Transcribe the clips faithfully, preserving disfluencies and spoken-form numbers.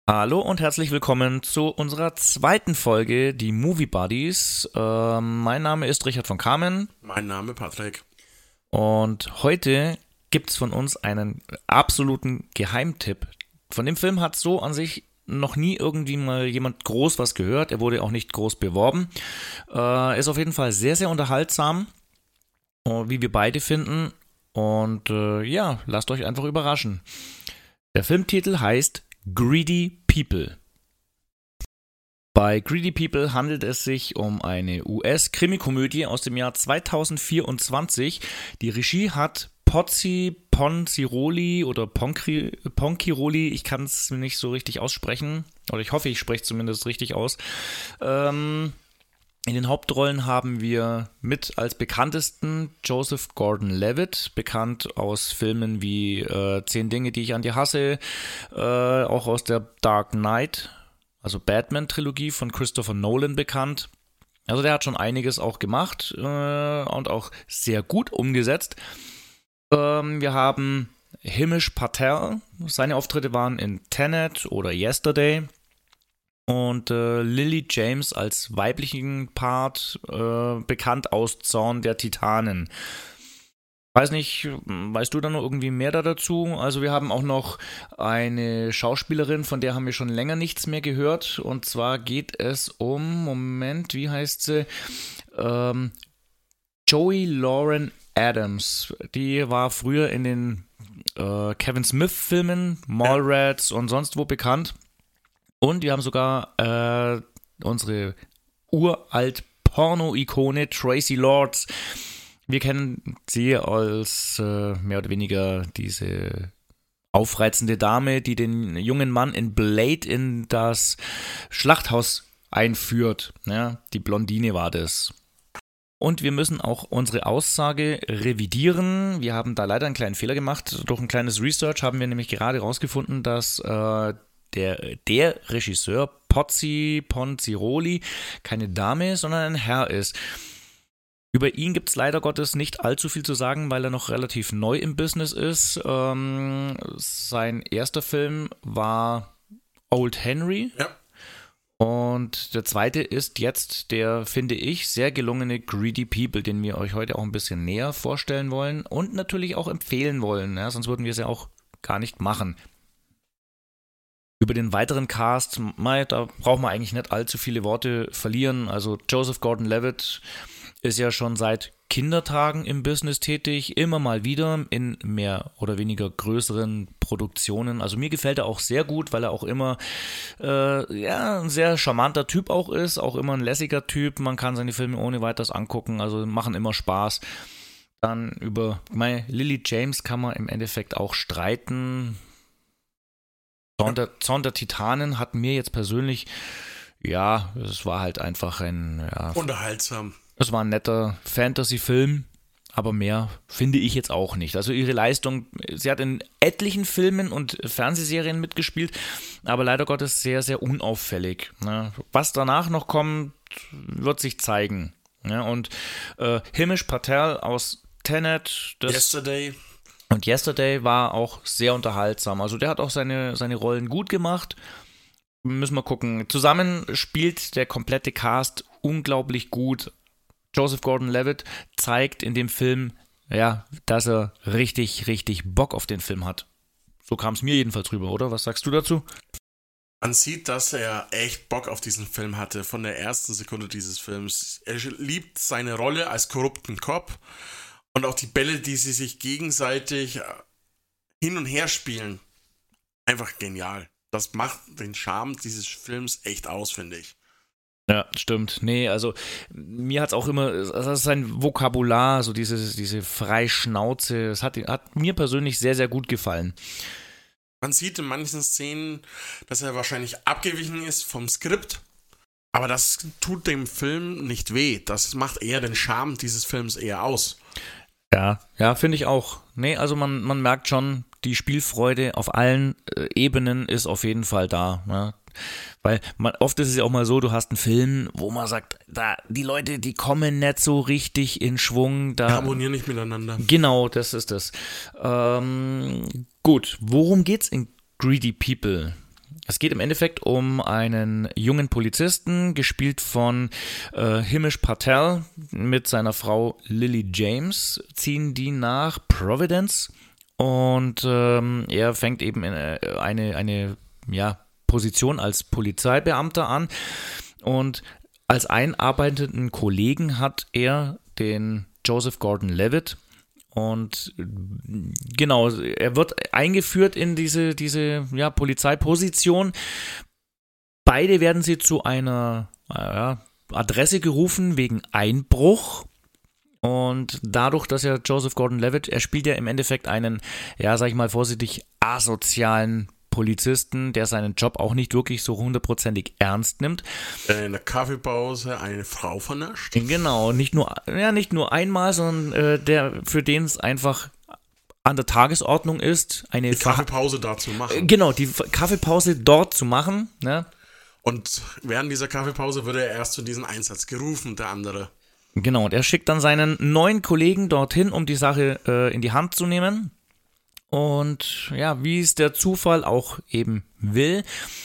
Hallo und herzlich willkommen zu unserer zweiten Folge, die Movie Buddies. Ähm, mein Name ist Richard von Kamen. Mein Name Patrick. Und heute gibt's von uns einen absoluten Geheimtipp. Von dem Film hat so an sich noch nie irgendwie mal jemand groß was gehört. Er wurde auch nicht groß beworben. Äh, ist auf jeden Fall sehr, sehr unterhaltsam, wie wir beide finden. Und äh, ja, lasst euch einfach überraschen. Der Filmtitel heißt Greedy People. Bei Greedy People handelt es sich um eine U S-Krimikomödie aus dem Jahr zweitausendvierundzwanzig. Die Regie hat Pozzi Ponziroli oder Poncri, Ponchiroli, ich kann es nicht so richtig aussprechen, oder ich hoffe, ich spreche es zumindest richtig aus. Ähm, in den Hauptrollen haben wir mit als bekanntesten Joseph Gordon-Levitt, bekannt aus Filmen wie äh, Zehn Dinge, die ich an dir hasse, äh, auch aus der Dark Knight, also Batman-Trilogie von Christopher Nolan bekannt. Also der hat schon einiges auch gemacht äh, und auch sehr gut umgesetzt. Ähm, wir haben Himesh Patel, seine Auftritte waren in Tenet oder Yesterday. Und äh, Lily James als weiblichen Part, äh, bekannt aus Zorn der Titanen. Weiß nicht, weißt du da noch irgendwie mehr da dazu? Also wir haben auch noch eine Schauspielerin, von der haben wir schon länger nichts mehr gehört. Und zwar geht es um, Moment, wie heißt sie? Ähm, Joey Lauren Adams. Die war früher in den äh, Kevin Smith-Filmen, Mallrats und sonst wo bekannt. Und wir haben sogar äh, unsere uralt Porno-Ikone Tracy Lords. Wir kennen sie als äh, mehr oder weniger diese aufreizende Dame, die den jungen Mann in Blade in das Schlachthaus einführt. Ja, die Blondine war das. Und wir müssen auch unsere Aussage revidieren. Wir haben da leider einen kleinen Fehler gemacht. Durch ein kleines Research haben wir nämlich gerade herausgefunden, dass äh, Der, der Regisseur Pozzi Ponziroli keine Dame, sondern ein Herr ist. Über ihn gibt es leider Gottes nicht allzu viel zu sagen, weil er noch relativ neu im Business ist. Ähm, sein erster Film war Old Henry. Ja. Und der zweite ist jetzt der, finde ich, sehr gelungene Greedy People, den wir euch heute auch ein bisschen näher vorstellen wollen und natürlich auch empfehlen wollen. Ja, sonst würden wir es ja auch gar nicht machen. Über den weiteren Cast, mei, da braucht man eigentlich nicht allzu viele Worte verlieren. Also Joseph Gordon-Levitt ist ja schon seit Kindertagen im Business tätig, immer mal wieder in mehr oder weniger größeren Produktionen. Also mir gefällt er auch sehr gut, weil er auch immer äh, ja, ein sehr charmanter Typ auch ist, auch immer ein lässiger Typ. Man kann seine Filme ohne weiteres angucken, also machen immer Spaß. Dann über mei, Lily James kann man im Endeffekt auch streiten. Zorn der, Zorn der Titanen hat mir jetzt persönlich, ja, es war halt einfach ein, ja, Unterhaltsam. es war ein netter Fantasy-Film, aber mehr finde ich jetzt auch nicht. Also ihre Leistung, sie hat in etlichen Filmen und Fernsehserien mitgespielt, aber leider Gottes sehr, sehr unauffällig. Ne? Was danach noch kommt, wird sich zeigen. Ne? Und äh, Himesh Patel aus Tenet, das Yesterday. Und Yesterday war auch sehr unterhaltsam. Also der hat auch seine, seine Rollen gut gemacht. Müssen wir gucken. Zusammen spielt der komplette Cast unglaublich gut. Joseph Gordon-Levitt zeigt in dem Film, ja, dass er richtig, richtig Bock auf den Film hat. So kam es mir jedenfalls rüber, oder? Was sagst du dazu? Man sieht, dass er echt Bock auf diesen Film hatte, von der ersten Sekunde dieses Films. Er liebt seine Rolle als korrupten Cop. Und auch die Bälle, die sie sich gegenseitig hin und her spielen, einfach genial. Das macht den Charme dieses Films echt aus, finde ich. Ja, stimmt. Nee, also mir hat es auch immer, das ist sein Vokabular, so diese, diese Freischnauze, das hat, hat mir persönlich sehr, sehr gut gefallen. Man sieht in manchen Szenen, dass er wahrscheinlich abgewichen ist vom Skript, aber das tut dem Film nicht weh. Das macht eher den Charme dieses Films eher aus. Ja, ja, finde ich auch. Nee, also man, man merkt schon, die Spielfreude auf allen äh, Ebenen ist auf jeden Fall da. Ne? Weil man, oft ist es ja auch mal so, du hast einen Film, wo man sagt, da die Leute, die kommen nicht so richtig in Schwung. Da, Die harmonieren nicht miteinander. Genau, das ist das. Ähm, gut, worum geht's in Greedy People? es geht im Endeffekt um einen jungen Polizisten, gespielt von äh, Himesh Patel mit seiner Frau Lily James, ziehen die nach Providence und ähm, er fängt eben in eine, eine ja, Position als Polizeibeamter an und als einarbeitenden Kollegen hat er den Joseph Gordon-Levitt. Und genau, er wird eingeführt in diese, diese ja, Polizeiposition. Beide werden sie zu einer äh, Adresse gerufen wegen Einbruch. Und dadurch, dass er Joseph Gordon-Levitt, er spielt ja im Endeffekt einen, ja, sag ich mal vorsichtig, asozialen Polizisten, der seinen Job auch nicht wirklich so hundertprozentig ernst nimmt. In der Kaffeepause eine Frau vernascht. Genau, nicht nur, ja, nicht nur einmal, sondern äh, der, für den es einfach an der Tagesordnung ist, eine die Kaffeepause da zu machen. Genau, die Kaffeepause dort zu machen. Ne? Und während dieser Kaffeepause würde er erst zu diesem Einsatz gerufen, der andere. Genau, und er schickt dann seinen neuen Kollegen dorthin, um die Sache äh, in die Hand zu nehmen. Und ja, wie es der Zufall auch eben will.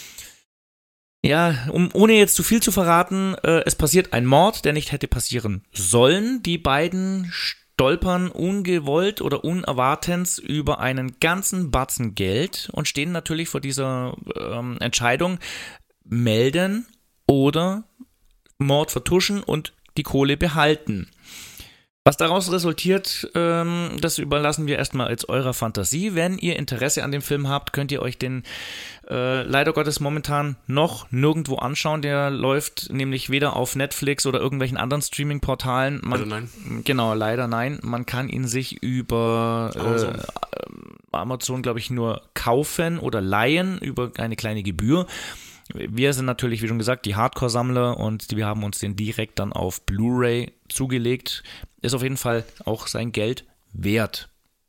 Ja, um, ohne jetzt zu viel zu verraten, äh, es passiert ein Mord, der nicht hätte passieren sollen. Die beiden stolpern ungewollt oder unerwartens über einen ganzen Batzen Geld und stehen natürlich vor dieser ähm, Entscheidung, melden oder Mord vertuschen und die Kohle behalten. Was daraus resultiert, ähm, das überlassen wir erstmal als eurer Fantasie. Wenn ihr Interesse an dem Film habt, könnt ihr euch den äh, leider Gottes momentan noch nirgendwo anschauen. Der läuft nämlich weder auf Netflix oder irgendwelchen anderen Streaming-Portalen. Man, leider nein. Genau, leider nein. Man kann ihn sich über Amazon, äh, Amazon glaube ich, nur kaufen oder leihen über eine kleine Gebühr. Wir sind natürlich, wie schon gesagt, die Hardcore-Sammler und wir haben uns den direkt dann auf Blu-ray zugelegt. Ist auf jeden Fall auch sein Geld wert.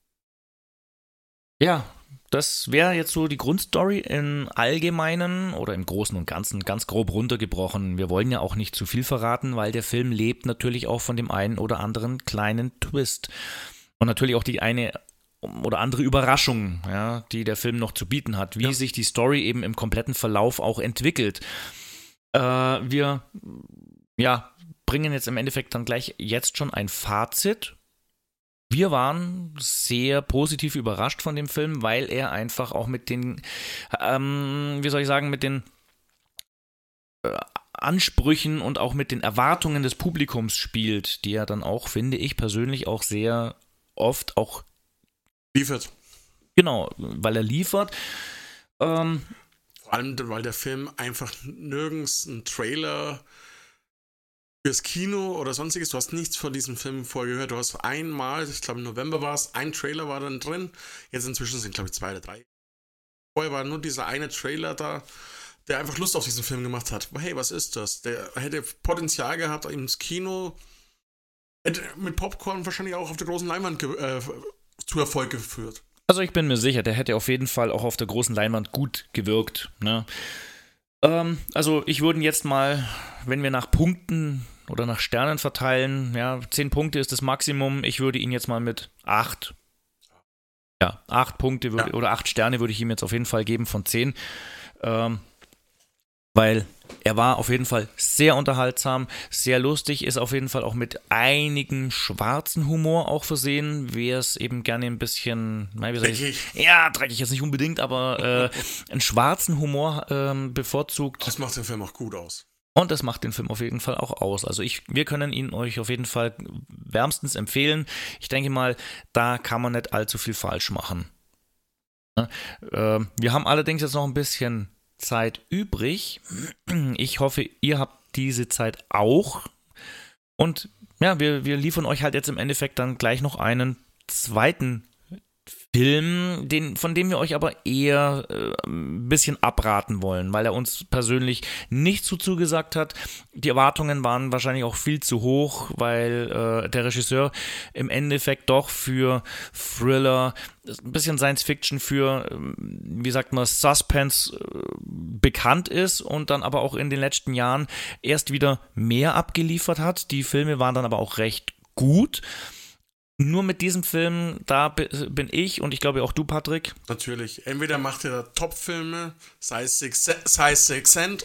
Ja, das wäre jetzt so die Grundstory im Allgemeinen oder im Großen und Ganzen ganz grob runtergebrochen. Wir wollen ja auch nicht zu viel verraten, weil der Film lebt natürlich auch von dem einen oder anderen kleinen Twist. Und natürlich auch die eine oder andere Überraschung, ja, die der Film noch zu bieten hat, wie ja. sich die Story eben im kompletten Verlauf auch entwickelt. Äh, wir ja, bringen jetzt im Endeffekt dann gleich jetzt schon ein Fazit. Wir waren sehr positiv überrascht von dem Film, weil er einfach auch mit den, ähm, wie soll ich sagen, mit den äh, Ansprüchen und auch mit den Erwartungen des Publikums spielt, die er dann auch, finde ich persönlich, auch sehr oft auch liefert. Genau, weil er liefert. Ähm, Vor allem, weil der Film einfach nirgends einen Trailer fürs Kino oder sonstiges, du hast nichts von diesem Film vorher gehört. Du hast einmal, ich glaube im November war es, ein Trailer war dann drin. Jetzt inzwischen sind, glaube ich, zwei oder drei. Vorher war nur dieser eine Trailer da, der einfach Lust auf diesen Film gemacht hat. Hey, was ist das? Der hätte Potenzial gehabt, ins Kino, hätte mit Popcorn wahrscheinlich auch auf der großen Leinwand ge- äh, zu Erfolg geführt. Also ich bin mir sicher, der hätte auf jeden Fall auch auf der großen Leinwand gut gewirkt. Ne? Ähm, also ich würde jetzt mal, wenn wir nach Punkten oder nach Sternen verteilen, ja, zehn Punkte ist das Maximum, ich würde ihn jetzt mal mit acht, ja, acht Punkte würde, ja. oder acht Sterne würde ich ihm jetzt auf jeden Fall geben von zehn. Ähm, weil er war auf jeden Fall sehr unterhaltsam, sehr lustig, ist auf jeden Fall auch mit einigem schwarzen Humor auch versehen, wer es eben gerne ein bisschen, nein, wie soll ich, dreckig. Ja, dreckig jetzt nicht unbedingt, aber äh, einen schwarzen Humor ähm, bevorzugt. Das macht den Film auch gut aus. Und das macht den Film auf jeden Fall auch aus. Also ich, wir können ihn euch auf jeden Fall wärmstens empfehlen. Ich denke mal, da kann man nicht allzu viel falsch machen. Ja, äh, wir haben allerdings jetzt noch ein bisschen Zeit übrig. Ich hoffe, ihr habt diese Zeit auch. Und ja, wir, wir liefern euch halt jetzt im Endeffekt dann gleich noch einen zweiten Film, den, von dem wir euch aber eher äh, ein bisschen abraten wollen, weil er uns persönlich nicht so zugesagt hat. Die Erwartungen waren wahrscheinlich auch viel zu hoch, weil äh, der Regisseur im Endeffekt doch für Thriller, ein bisschen Science Fiction, für, wie sagt man, Suspense äh, bekannt ist und dann aber auch in den letzten Jahren erst wieder mehr abgeliefert hat. Die Filme waren dann aber auch recht gut. nur mit diesem Film, da bin ich und ich glaube auch du, Patrick. Natürlich. Entweder macht er Top-Filme, sei es Six Sense.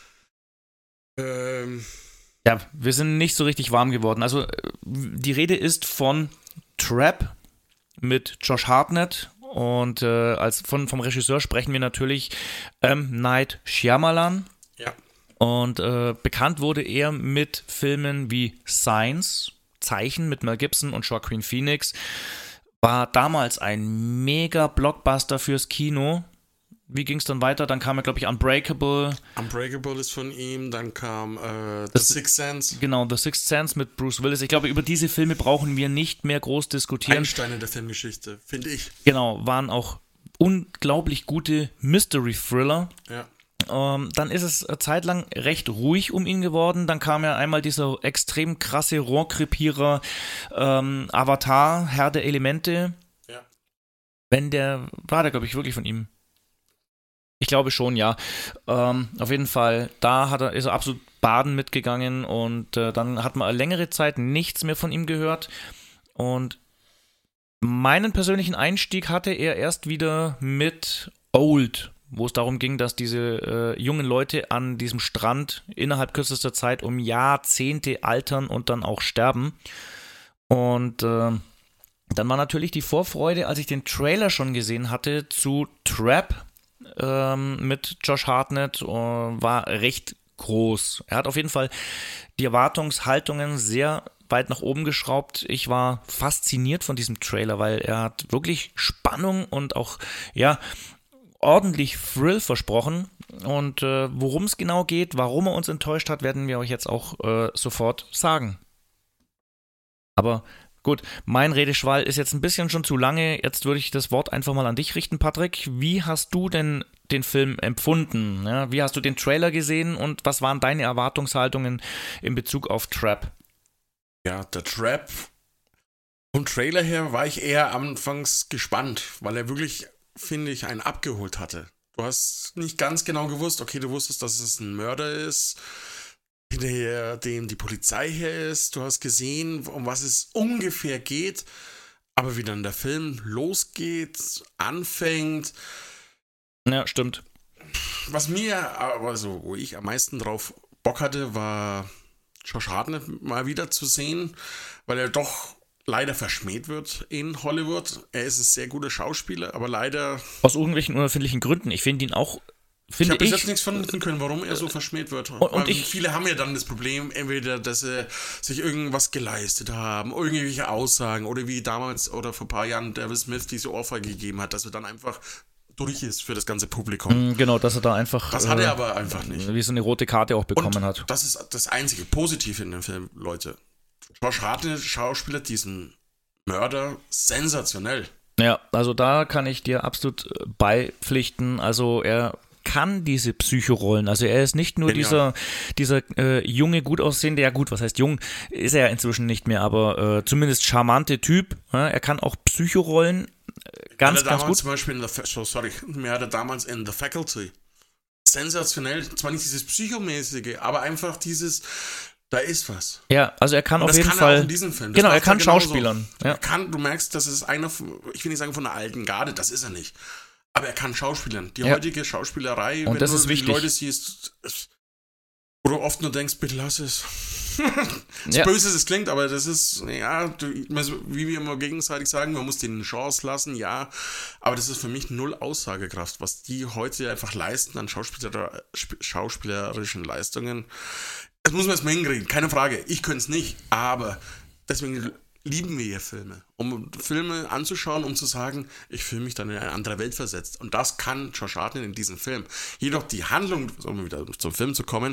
Ähm. Ja, wir sind nicht so richtig warm geworden. Also die Rede ist von Trap mit Josh Hartnett und äh, als von, vom Regisseur sprechen wir natürlich ähm, Night Shyamalan. Ja. Und äh, bekannt wurde er mit Filmen wie Signs, Zeichen mit Mel Gibson und Joaquin Phoenix. War damals ein mega Blockbuster fürs Kino. Wie ging es dann weiter? Dann kam er, glaube ich, Unbreakable. Unbreakable ist von ihm, dann kam äh, The Das- Sixth Sense. Genau, The Sixth Sense mit Bruce Willis. Ich glaube, über diese Filme brauchen wir nicht mehr groß diskutieren. Einstein in der Filmgeschichte, finde ich. Genau, waren auch unglaublich gute Mystery-Thriller. Ja. Ähm, dann ist es eine Zeit lang recht ruhig um ihn geworden. Dann kam ja einmal dieser extrem krasse Rohrkrepierer ähm, Avatar, Herr der Elemente. Ja. Wenn der, war der, glaube ich, wirklich von ihm? Ich glaube schon, ja. Ähm, auf jeden Fall, da hat er, ist er absolut baden mitgegangen und äh, dann hat man eine längere Zeit nichts mehr von ihm gehört. Und meinen persönlichen Einstieg hatte er erst wieder mit Old, wo es darum ging, dass diese äh, jungen Leute an diesem Strand innerhalb kürzester Zeit um Jahrzehnte altern und dann auch sterben. Und äh, dann war natürlich die Vorfreude, als ich den Trailer schon gesehen hatte, zu Trap ähm, mit Josh Hartnett, äh, war recht groß. Er hat auf jeden Fall die Erwartungshaltungen sehr weit nach oben geschraubt. Ich war fasziniert von diesem Trailer, weil er hat wirklich Spannung und auch, ja, ordentlich Thrill versprochen. Und äh, worum es genau geht, warum er uns enttäuscht hat, werden wir euch jetzt auch äh, sofort sagen. Aber gut, mein Redeschwall ist jetzt ein bisschen schon zu lange. Jetzt würde ich das Wort einfach mal an dich richten, Patrick. Wie hast du denn den Film empfunden? Ja, wie hast du den Trailer gesehen und was waren deine Erwartungshaltungen in Bezug auf Trap? Ja, der Trap. Vom Trailer her war ich eher anfangs gespannt, weil er wirklich, finde ich, einen abgeholt hatte. Du hast nicht ganz genau gewusst, okay, du wusstest, dass es ein Mörder ist, hinter dem die Polizei her ist. Du hast gesehen, um was es ungefähr geht, aber wie dann der Film losgeht, anfängt. Ja, stimmt. Was mir, also wo ich am meisten drauf Bock hatte, war Josh Hartnett mal wieder zu sehen, weil er doch leider verschmäht wird in Hollywood. Er ist ein sehr guter Schauspieler, aber leider... Aus irgendwelchen unerfindlichen Gründen. Ich finde ihn auch, Ich finde habe bis ich, jetzt nichts finden können, warum er so verschmäht wird. und Weil ich- viele haben ja dann das Problem, entweder, dass sie sich irgendwas geleistet haben, irgendwelche Aussagen, oder wie damals oder vor ein paar Jahren David Smith diese Ohrfeige gegeben hat, dass er dann einfach durch ist für das ganze Publikum. mh, genau, dass er da einfach Das hat äh, er aber einfach nicht. wie so eine rote Karte auch bekommen Und hat. das ist das einzige Positive in dem Film, Leute. Josh Hartnett schauspielert diesen Mörder sensationell. Ja, also da kann ich dir absolut äh, beipflichten. Also er kann diese Psychorollen. Also er ist nicht nur Genial. dieser, dieser äh, junge, gut aussehende, ja gut, was heißt jung, ist er ja inzwischen nicht mehr, aber äh, zumindest charmante Typ. Ja, er kann auch Psychorollen äh, ganz, Hat er ganz damals gut. zum Beispiel in The, so, sorry, mir hat er damals in The Faculty sensationell, zwar nicht dieses Psychomäßige, aber einfach dieses, da ist was. Ja, also er kann Und auf das jeden kann Fall. er auch in diesem Film. Das Genau, er macht kann genauso. Schauspielern. Ja. Er kann, du merkst, das ist einer, von- ich will nicht sagen von der alten Garde, das ist er nicht. Aber er kann Schauspielern. Die Ja. heutige Schauspielerei, Und wenn das du ist die wichtig. Leute siehst, ist- wo du oft nur denkst, bitte lass es. So Ja. böse es klingt, aber das ist, ja, du, wie wir immer gegenseitig sagen, man muss denen eine Chance lassen, ja. Aber das ist für mich null Aussagekraft, was die heute einfach leisten an Schauspieler, schauspielerischen Leistungen. Das muss man erstmal hinkriegen, keine Frage. Ich könnte es nicht, aber deswegen lieben wir hier Filme. Um Filme anzuschauen, um zu sagen, ich fühle mich dann in eine andere Welt versetzt. Und das kann Josh Hartnett in diesem Film. Jedoch die Handlung, um wieder zum Film zu kommen,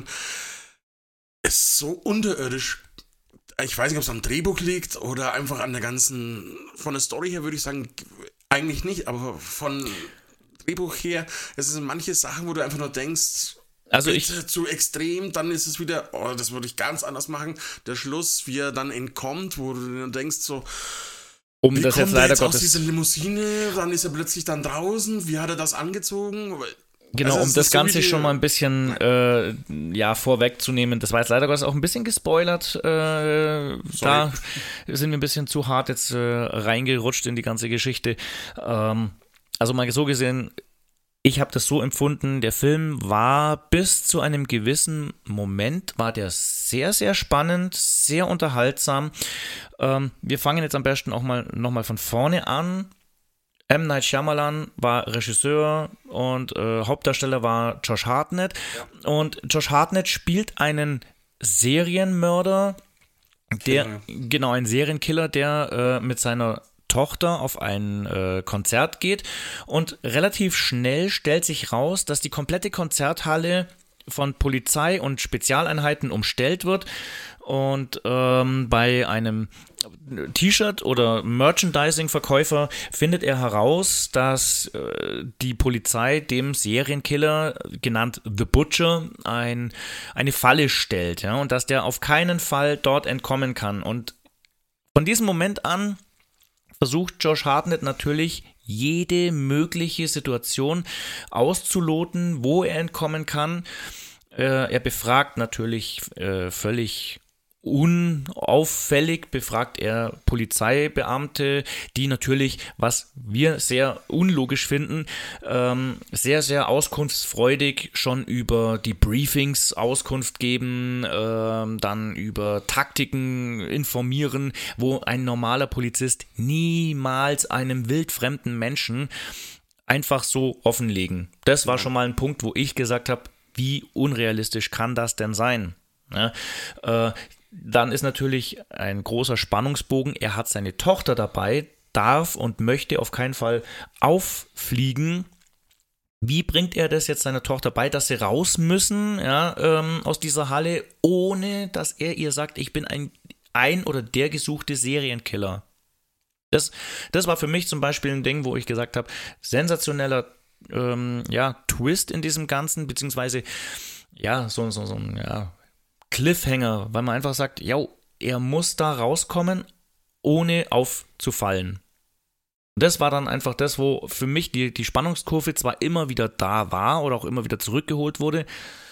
ist so unterirdisch. Ich weiß nicht, ob es am Drehbuch liegt oder einfach an der ganzen, von der Story her würde ich sagen, eigentlich nicht, aber von Drehbuch her, es sind manche Sachen, wo du einfach nur denkst, Also ich, bitte zu extrem, dann ist es wieder, oh, das würde ich ganz anders machen. Der Schluss, wie er dann entkommt, wo du dann denkst so, um wie das jetzt kommt er leider jetzt aus Gottes. dieser Limousine, dann ist er plötzlich dann draußen, wie hat er das angezogen? Genau, Also um es das ist so Ganze wie die- schon mal ein bisschen äh, ja, vorwegzunehmen. Das war jetzt leider Gottes auch ein bisschen gespoilert. Äh, da sind wir ein bisschen zu hart jetzt äh, reingerutscht in die ganze Geschichte. Ähm, also mal so gesehen, ich habe das so empfunden, der Film war bis zu einem gewissen Moment, war der sehr, sehr spannend, sehr unterhaltsam. Ähm, wir fangen jetzt am besten auch mal nochmal von vorne an. M. Night Shyamalan war Regisseur und äh, Hauptdarsteller war Josh Hartnett. Ja. Und Josh Hartnett spielt einen Serienmörder, der, Killer. genau, ein Serienkiller, der äh, mit seiner Tochter auf ein äh, Konzert geht und relativ schnell stellt sich raus, dass die komplette Konzerthalle von Polizei und Spezialeinheiten umstellt wird und ähm, bei einem T-Shirt- oder Merchandising-Verkäufer findet er heraus, dass äh, die Polizei dem Serienkiller, genannt The Butcher, ein, eine Falle stellt, ja, und dass der auf keinen Fall dort entkommen kann. Und von diesem Moment an versucht Josh Hartnett natürlich, jede mögliche Situation auszuloten, wo er entkommen kann. Äh, er befragt natürlich äh, völlig unauffällig, befragt er Polizeibeamte, die natürlich, was wir sehr unlogisch finden, ähm, sehr, sehr auskunftsfreudig schon über die Briefings Auskunft geben, ähm, dann über Taktiken informieren, wo ein normaler Polizist niemals einem wildfremden Menschen einfach so offenlegen. Das war schon mal ein Punkt, wo ich gesagt habe, wie unrealistisch kann das denn sein? Ja, äh, dann ist natürlich ein großer Spannungsbogen, er hat seine Tochter dabei, darf und möchte auf keinen Fall auffliegen. Wie bringt er das jetzt seiner Tochter bei, dass sie raus müssen, ja, ähm, aus dieser Halle, ohne dass er ihr sagt, ich bin ein, ein oder der gesuchte Serienkiller? Das, das war für mich zum Beispiel ein Ding, wo ich gesagt habe, sensationeller ähm, ja, Twist in diesem Ganzen, beziehungsweise ja, so, so, so ein ja, Cliffhanger, weil man einfach sagt, ja, er muss da rauskommen, ohne aufzufallen. Das war dann einfach das, wo für mich die, die Spannungskurve zwar immer wieder da war oder auch immer wieder zurückgeholt wurde,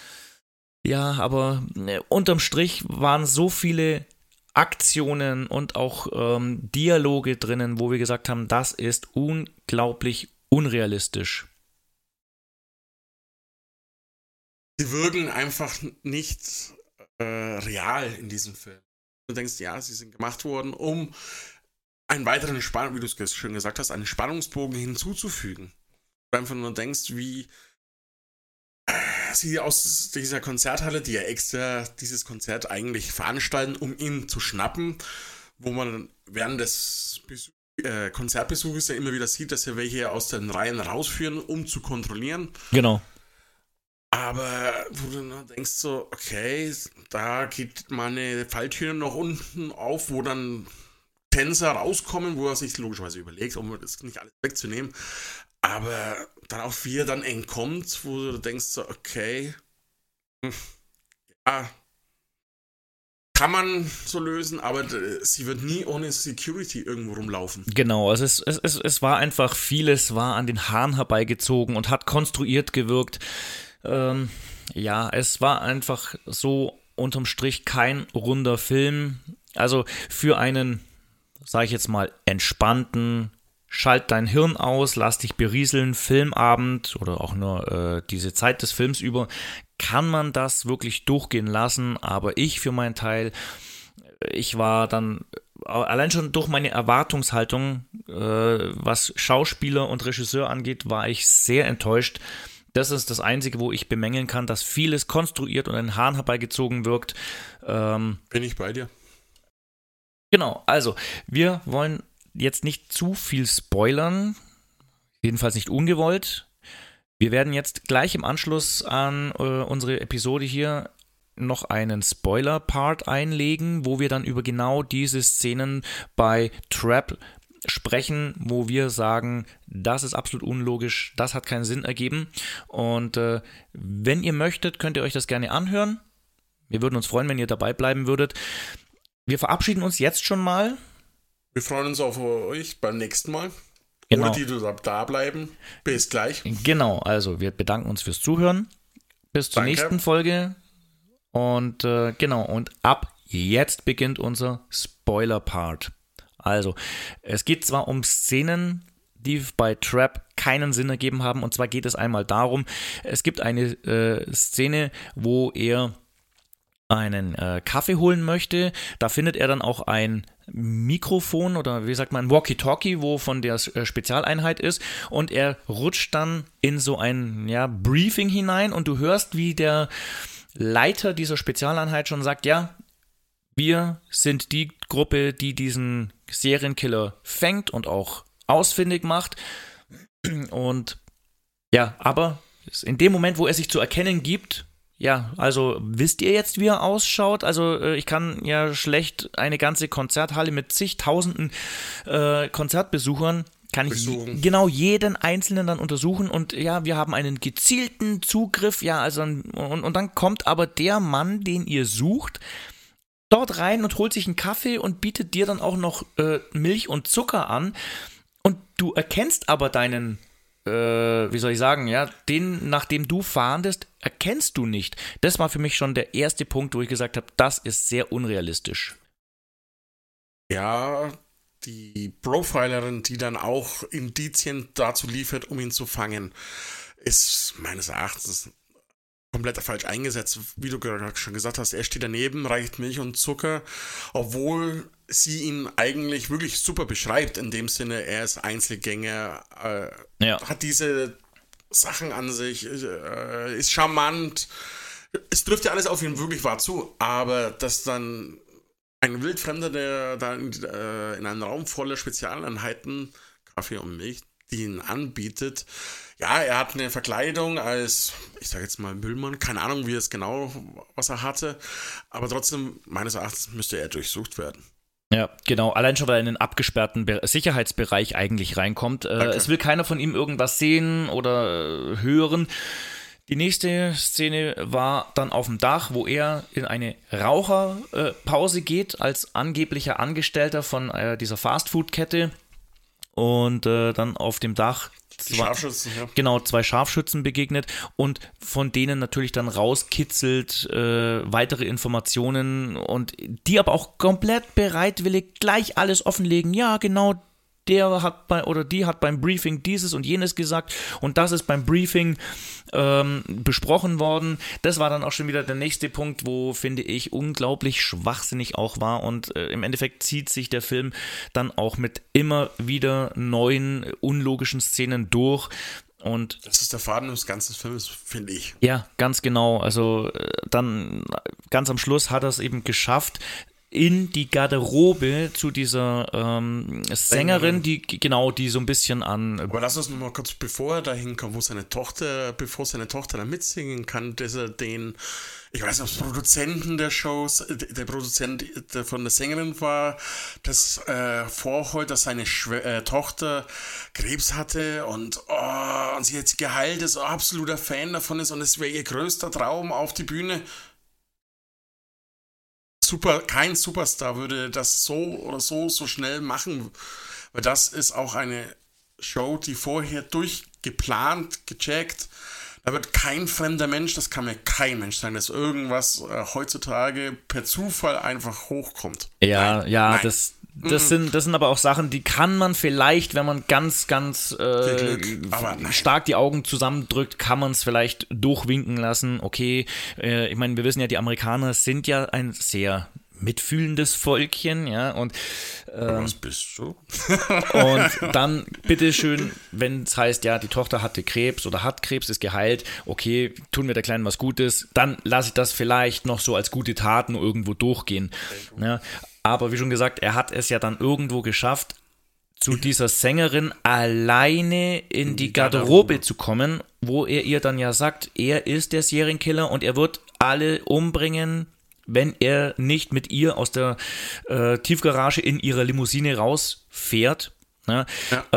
ja, aber ne, unterm Strich waren so viele Aktionen und auch ähm, Dialoge drinnen, wo wir gesagt haben, das ist unglaublich unrealistisch. Sie wirken einfach nicht äh, real in diesem Film. Du denkst, ja, sie sind gemacht worden, um einen weiteren Spannung, wie du es schön gesagt hast, einen Spannungsbogen hinzuzufügen. Du einfach nur denkst, wie sie aus dieser Konzerthalle, die ja extra dieses Konzert eigentlich veranstalten, um ihn zu schnappen, wo man während des Besuch, äh, Konzertbesuches ja immer wieder sieht, dass ja welche aus den Reihen rausführen, um zu kontrollieren. Genau. Aber wo du dann denkst so, okay, da geht mal eine Falltür noch unten auf, wo dann Tänzer rauskommen, wo er sich logischerweise überlegt, um das nicht alles wegzunehmen. Aber darauf, wie er dann entkommt, wo du denkst so, okay, ja, kann man so lösen, aber sie wird nie ohne Security irgendwo rumlaufen. Genau, also es, es, es, es war einfach vieles, war an den Haaren herbeigezogen und hat konstruiert gewirkt. Ähm, ja, es war einfach so unterm Strich kein runder Film. Also für einen, sag ich jetzt mal, entspannten, schalt dein Hirn aus, lass dich berieseln, Filmabend oder auch nur äh, diese Zeit des Films über, kann man das wirklich durchgehen lassen. Aber ich für meinen Teil, ich war dann allein schon durch meine Erwartungshaltung, äh, was Schauspieler und Regisseur angeht, war ich sehr enttäuscht. Das ist das Einzige, wo ich bemängeln kann, dass vieles konstruiert und an den Haaren herbeigezogen wirkt. Ähm, Bin ich bei dir. Genau, also wir wollen jetzt nicht zu viel spoilern, jedenfalls nicht ungewollt. Wir werden jetzt gleich im Anschluss an äh, unsere Episode hier noch einen Spoiler-Part einlegen, wo wir dann über genau diese Szenen bei Trap sprechen, wo wir sagen, das ist absolut unlogisch, das hat keinen Sinn ergeben. Und äh, wenn ihr möchtet, könnt ihr euch das gerne anhören. Wir würden uns freuen, wenn ihr dabei bleiben würdet. Wir verabschieden uns jetzt schon mal. Wir freuen uns auf euch beim nächsten Mal. Genau. Oder die, die da bleiben. Bis gleich. Genau, also wir bedanken uns fürs Zuhören. Bis zur Danke. nächsten Folge. Und äh, genau, und ab jetzt beginnt unser Spoiler-Part. Also, es geht zwar um Szenen, die bei Trap keinen Sinn ergeben haben. Und zwar geht es einmal darum, es gibt eine äh, Szene, wo er einen äh, Kaffee holen möchte. Da findet er dann auch ein Mikrofon oder wie sagt man, ein Walkie-Talkie, wo von der äh, Spezialeinheit ist, und er rutscht dann in so ein ja, Briefing hinein und du hörst, wie der Leiter dieser Spezialeinheit schon sagt, ja, wir sind die Gruppe, die diesen Serienkiller fängt und auch ausfindig macht. Und ja, aber in dem Moment, wo er sich zu erkennen gibt, ja, also wisst ihr jetzt, wie er ausschaut? Also äh, ich kann ja schlecht eine ganze Konzerthalle mit zigtausenden äh, Konzertbesuchern, kann ich Besuchen. genau jeden einzelnen dann untersuchen und ja, wir haben einen gezielten Zugriff, ja, also und, und dann kommt aber der Mann, den ihr sucht, dort rein und holt sich einen Kaffee und bietet dir dann auch noch äh, Milch und Zucker an und du erkennst aber deinen Äh, wie soll ich sagen, ja, den, nach dem du fahndest, erkennst du nicht. Das war für mich schon der erste Punkt, wo ich gesagt habe, das ist sehr unrealistisch. Ja, die Profilerin, die dann auch Indizien dazu liefert, um ihn zu fangen, ist meines Erachtens komplett falsch eingesetzt. Wie du gerade schon gesagt hast, er steht daneben, reicht Milch und Zucker, obwohl sie ihn eigentlich wirklich super beschreibt, in dem Sinne, er ist Einzelgänger, äh, Ja. hat diese Sachen an sich, äh, ist charmant. Es trifft ja alles auf ihn wirklich wahr zu, aber dass dann ein Wildfremder, der da in, äh, in einem Raum voller Spezialeinheiten, Kaffee und Milch, die ihn anbietet, ja, er hat eine Verkleidung als, ich sage jetzt mal Müllmann, keine Ahnung, wie es genau, was er hatte, aber trotzdem, meines Erachtens müsste er durchsucht werden. Ja, genau. Allein schon, weil er in einen abgesperrten Be- Sicherheitsbereich eigentlich reinkommt. Äh, Okay. es will keiner von ihm irgendwas sehen oder äh, hören. Die nächste Szene war dann auf dem Dach, wo er in eine Raucherpause äh, geht, als angeblicher Angestellter von äh, dieser Fastfood-Kette. Und äh, dann auf dem Dach Die zwei, Scharfschützen, ja. genau, zwei Scharfschützen begegnet und von denen natürlich dann rauskitzelt äh, weitere Informationen und die aber auch komplett bereitwillig gleich alles offenlegen. Ja, genau, der hat bei oder die hat beim Briefing dieses und jenes gesagt und das ist beim Briefing ähm, besprochen worden. Das war dann auch schon wieder der nächste Punkt, wo, finde ich, unglaublich schwachsinnig auch war und äh, im Endeffekt zieht sich der Film dann auch mit immer wieder neuen, unlogischen Szenen durch. Und Das ist der Faden des ganzen Films, finde ich. ja, ganz genau. Also äh, dann ganz am Schluss hat er es eben geschafft, in die Garderobe zu dieser ähm, Sängerin, Sängerin. die genau, die so ein bisschen an. Aber lass uns noch mal kurz, bevor er da hinkommt, wo seine Tochter, bevor seine Tochter da mitsingen kann, dass er den, ich weiß nicht, ob es Produzenten der Shows, äh, der Produzent der von der Sängerin war, das äh, vorholt, dass seine Schw- äh, Tochter Krebs hatte und, oh, und sie jetzt geheilt ist, absoluter Fan davon ist und es wäre ihr größter Traum auf die Bühne. Super, kein Superstar würde das so oder so so schnell machen, weil das ist auch eine Show, die vorher durchgeplant, gecheckt. Da wird kein fremder Mensch, das kann mir kein Mensch sagen, dass irgendwas äh, heutzutage per Zufall einfach hochkommt. Ja, Nein, ja, nein. das. Das sind, das sind aber auch Sachen, die kann man vielleicht, wenn man ganz, ganz äh, Glück, aber nein. stark die Augen zusammendrückt, kann man es vielleicht durchwinken lassen. Okay, äh, ich meine, wir wissen ja, die Amerikaner sind ja ein sehr mitfühlendes Volkchen, ja, und ähm, Was bist du? und dann bitteschön, wenn es heißt, ja, die Tochter hatte Krebs oder hat Krebs, ist geheilt, okay, tun wir der Kleinen was Gutes, dann lasse ich das vielleicht noch so als gute Taten irgendwo durchgehen. Ja, aber wie schon gesagt, er hat es ja dann irgendwo geschafft, zu dieser Sängerin alleine in die Garderobe zu kommen, wo er ihr dann ja sagt, er ist der Serienkiller und er wird alle umbringen, wenn er nicht mit ihr aus der äh, Tiefgarage in ihrer Limousine rausfährt. Ne? Ja. Ähm,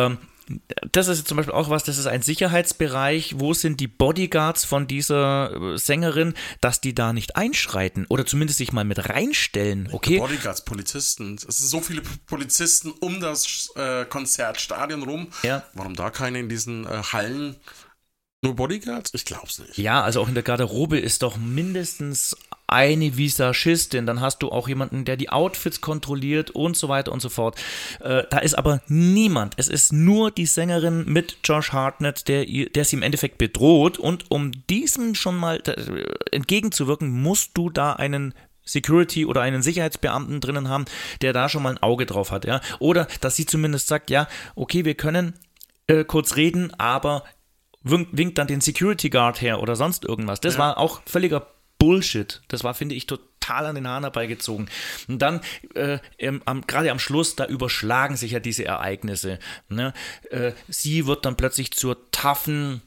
das ist zum Beispiel auch was, das ist ein Sicherheitsbereich, wo sind die Bodyguards von dieser Sängerin, dass die da nicht einschreiten oder zumindest sich mal mit reinstellen, okay? Bodyguards, Polizisten, es sind so viele Polizisten um das äh, Konzertstadion rum, ja. Warum da keine in diesen äh, Hallen? Nur Bodyguards? Ich glaub's nicht. Ja, also auch in der Garderobe ist doch mindestens eine Visagistin, dann hast du auch jemanden, der die Outfits kontrolliert und so weiter und so fort. Äh, da ist aber niemand. Es ist nur die Sängerin mit Josh Hartnett, der, der sie im Endeffekt bedroht, und um diesem schon mal entgegenzuwirken, musst du da einen Security oder einen Sicherheitsbeamten drinnen haben, der da schon mal ein Auge drauf hat, ja. Oder dass sie zumindest sagt, ja, okay, wir können äh, kurz reden, aber winkt, winkt dann den Security Guard her oder sonst irgendwas. Das ja. war auch völliger Bullshit. Das war, finde ich, total an den Haaren herbeigezogen. Und dann, äh, am, gerade am Schluss, da überschlagen sich ja diese Ereignisse. Ne? Äh, sie wird dann plötzlich zur taffen,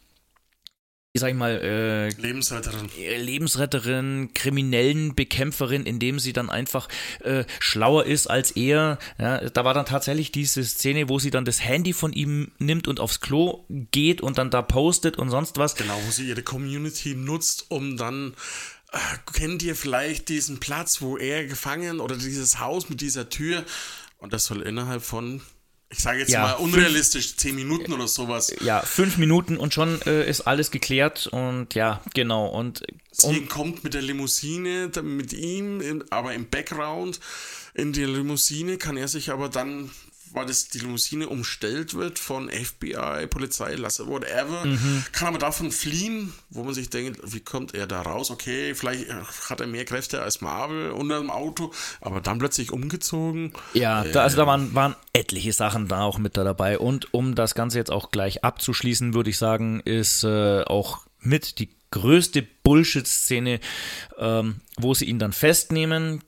wie sag ich mal, äh, Lebensretterin. Lebensretterin, kriminellen Bekämpferin, indem sie dann einfach äh, schlauer ist als er. Ja, da war dann tatsächlich diese Szene, wo sie dann das Handy von ihm nimmt und aufs Klo geht und dann da postet und sonst was. Genau, wo sie ihre Community nutzt, um dann, äh, kennt ihr vielleicht diesen Platz, wo er gefangen, oder dieses Haus mit dieser Tür, und das soll innerhalb von, ich sage jetzt ja, mal unrealistisch, fünf, zehn Minuten oder sowas. Ja, fünf Minuten und schon äh, ist alles geklärt und ja, genau. Und um, sie kommt mit der Limousine, mit ihm, aber im Background in die Limousine kann er sich aber dann, weil das die Limousine umstellt wird von F B I, Polizei, whatever, mhm. kann aber davon fliehen, wo man sich denkt, wie kommt er da raus? Okay, vielleicht hat er mehr Kräfte als Marvel unter dem Auto, aber dann plötzlich umgezogen. Ja, äh, da, also da waren, waren etliche Sachen da auch mit da dabei, und um das Ganze jetzt auch gleich abzuschließen, würde ich sagen, ist äh, auch mit die größte Bullshit-Szene, ähm, wo sie ihn dann festnehmen,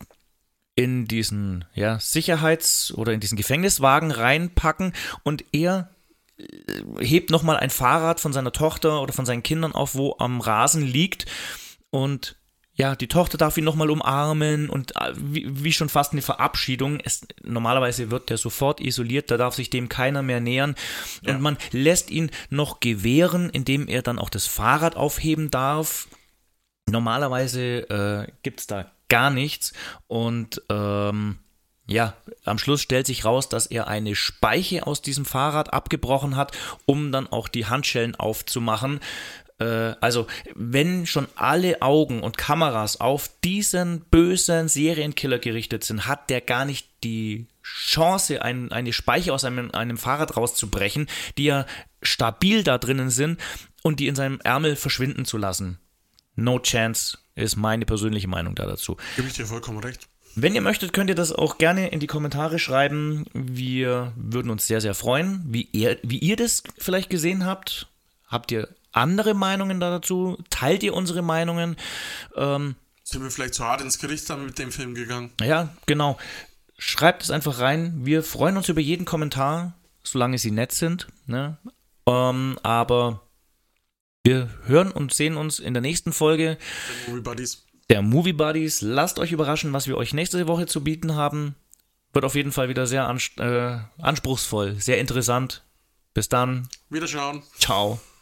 in diesen ja, Sicherheits- oder in diesen Gefängniswagen reinpacken, und er hebt nochmal ein Fahrrad von seiner Tochter oder von seinen Kindern auf, wo am Rasen liegt, und ja, die Tochter darf ihn nochmal umarmen und wie, wie schon fast eine Verabschiedung. Es, normalerweise wird der sofort isoliert, da darf sich dem keiner mehr nähern, ja. Und man lässt ihn noch gewähren, indem er dann auch das Fahrrad aufheben darf. Normalerweise äh, gibt es da gar nichts, und ähm, ja, am Schluss stellt sich raus, dass er eine Speiche aus diesem Fahrrad abgebrochen hat, um dann auch die Handschellen aufzumachen. Äh, also, wenn schon alle Augen und Kameras auf diesen bösen Serienkiller gerichtet sind, hat der gar nicht die Chance, ein, eine Speiche aus einem, einem Fahrrad rauszubrechen, die ja stabil da drinnen sind, und die in seinem Ärmel verschwinden zu lassen. No chance, ist meine persönliche Meinung da dazu. Gebe ich dir vollkommen recht. Wenn ihr möchtet, könnt ihr das auch gerne in die Kommentare schreiben. Wir würden uns sehr, sehr freuen, wie ihr, wie ihr das vielleicht gesehen habt. Habt ihr andere Meinungen da dazu? Teilt ihr unsere Meinungen? Ähm, Sind wir vielleicht zu hart ins Gericht damit mit dem Film gegangen? Ja, genau. Schreibt es einfach rein. Wir freuen uns über jeden Kommentar, solange sie nett sind. Ne? Ähm, aber wir hören und sehen uns in der nächsten Folge der Movie Buddies. Der Movie Buddies. Lasst euch überraschen, was wir euch nächste Woche zu bieten haben. Wird auf jeden Fall wieder sehr ans- äh, anspruchsvoll, sehr interessant. Bis dann. Wiederschauen. Ciao.